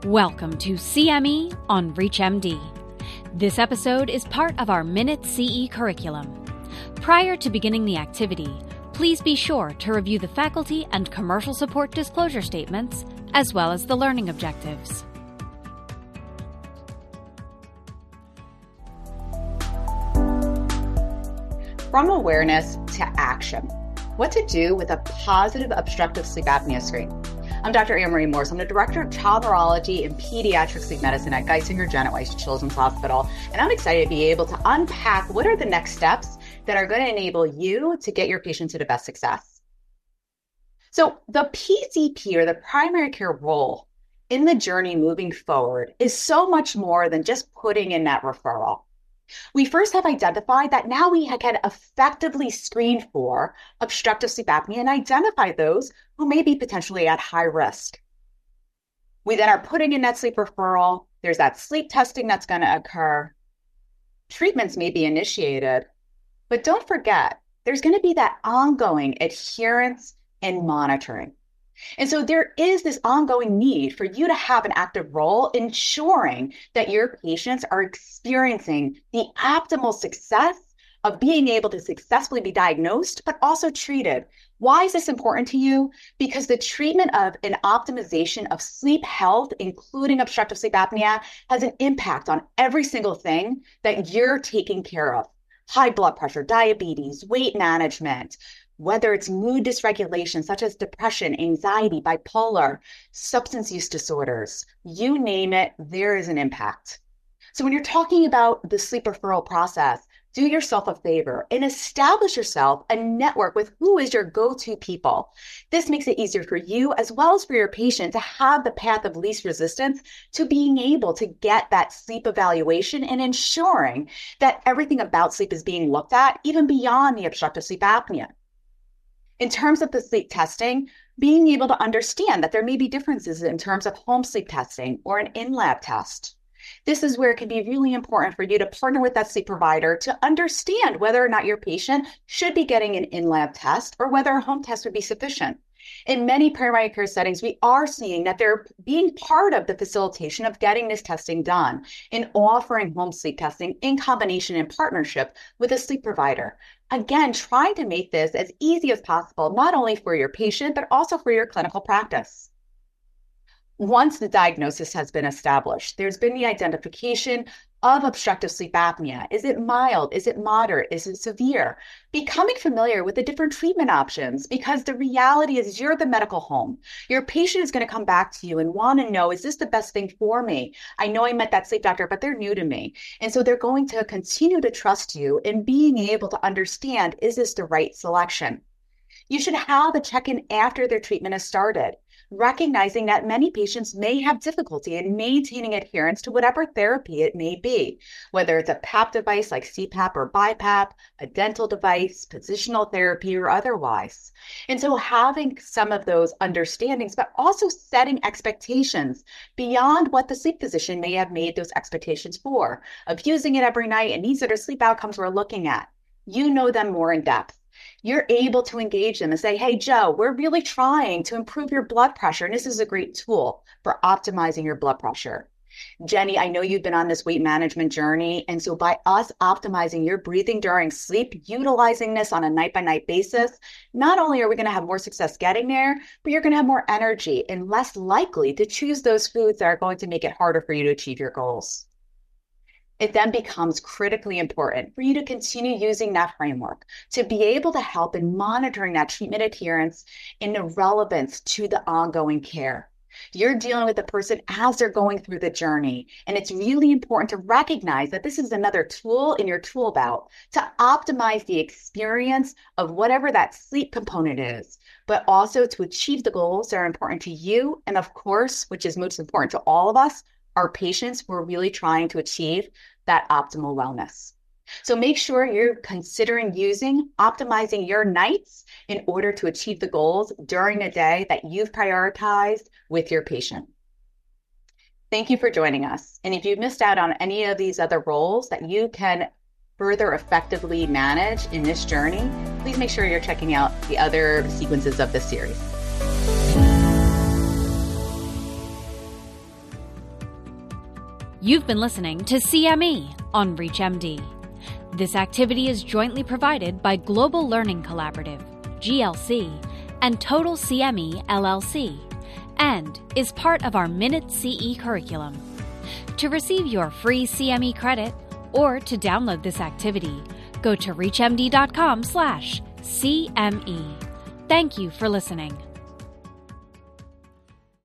Welcome to CME on ReachMD. This episode is part of our Minute CE curriculum. Prior to beginning the activity, please be sure to review the faculty and commercial support disclosure statements, as well as the learning objectives. From awareness to action. What to do with a positive obstructive sleep apnea screen. I'm Dr. Anne-Marie Morse. I'm the Director of Child Neurology and Pediatric Sleep Medicine at Geisinger Genetweiss Children's Hospital, and I'm excited to be able to unpack what are the next steps that are going to enable you to get your patient to the best success. So the PCP, or the primary care role in the journey moving forward, is so much more than just putting in that referral. We first have identified that now we can effectively screen for obstructive sleep apnea and identify those who may be potentially at high risk. We then are putting in that sleep referral. There's that sleep testing that's going to occur. Treatments may be initiated, but don't forget, there's going to be that ongoing adherence and monitoring. And so there is this ongoing need for you to have an active role ensuring that your patients are experiencing the optimal success of being able to successfully be diagnosed, but also treated. Why is this important to you? Because the treatment of an optimization of sleep health, including obstructive sleep apnea, has an impact on every single thing that you're taking care of. High blood pressure, diabetes, weight management, whether it's mood dysregulation, such as depression, anxiety, bipolar, substance use disorders, you name it, there is an impact. So when you're talking about the sleep referral process, do yourself a favor and establish yourself a network with who is your go-to people. This makes it easier for you as well as for your patient to have the path of least resistance to being able to get that sleep evaluation and ensuring that everything about sleep is being looked at, even beyond the obstructive sleep apnea. In terms of the sleep testing, being able to understand that there may be differences in terms of home sleep testing or an in-lab test. This is where it can be really important for you to partner with that sleep provider to understand whether or not your patient should be getting an in-lab test or whether a home test would be sufficient. In many primary care settings, we are seeing that they're being part of the facilitation of getting this testing done and offering home sleep testing in combination and partnership with a sleep provider. Again, trying to make this as easy as possible, not only for your patient, but also for your clinical practice. Once the diagnosis has been established, there's been the identification of obstructive sleep apnea. Is it mild? Is it moderate? Is it severe? Becoming familiar with the different treatment options, because the reality is you're the medical home. Your patient is going to come back to you and want to know, is this the best thing for me? I know I met that sleep doctor, but they're new to me. And so they're going to continue to trust you in being able to understand, is this the right selection? You should have a check-in after their treatment has started, recognizing that many patients may have difficulty in maintaining adherence to whatever therapy it may be, whether it's a PAP device like CPAP or BiPAP, a dental device, positional therapy, or otherwise. And so having some of those understandings, but also setting expectations beyond what the sleep physician may have made those expectations for, of using it every night, and these are the sleep outcomes we're looking at. You know them more in depth. You're able to engage them and say, hey, Joe, we're really trying to improve your blood pressure. And this is a great tool for optimizing your blood pressure. Jenny, I know you've been on this weight management journey. And so by us optimizing your breathing during sleep, utilizing this on a night-by-night basis, not only are we going to have more success getting there, but you're going to have more energy and less likely to choose those foods that are going to make it harder for you to achieve your goals. It then becomes critically important for you to continue using that framework to be able to help in monitoring that treatment adherence and the relevance to the ongoing care. You're dealing with the person as they're going through the journey, and it's really important to recognize that this is another tool in your tool belt to optimize the experience of whatever that sleep component is, but also to achieve the goals that are important to you, and of course, which is most important to all of us, our patients who are really trying to achieve that optimal wellness. So make sure you're considering optimizing your nights in order to achieve the goals during the day that you've prioritized with your patient. Thank you for joining us. And if you've missed out on any of these other roles that you can further effectively manage in this journey, please make sure you're checking out the other sequences of this series. You've been listening to CME on ReachMD. This activity is jointly provided by Global Learning Collaborative, GLC, and Total CME, LLC, and is part of our Minute CE curriculum. To receive your free CME credit or to download this activity, go to reachmd.com/CME. Thank you for listening.